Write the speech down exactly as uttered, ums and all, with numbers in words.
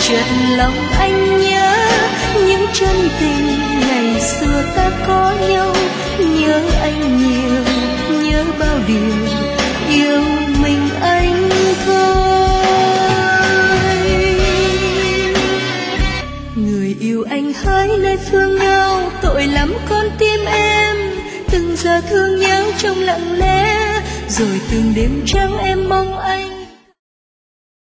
chợt lòng anh nhớ những chân tình ngày xưa ta có nhau, nhớ anh nhiều, nhớ bao điều yêu mình anh thôi. Người yêu anh hỡi nơi phương nhau, tội lắm con tim em, từng giờ thương nhớ trong lặng lẽ, rồi từng đêm trắng em mong anh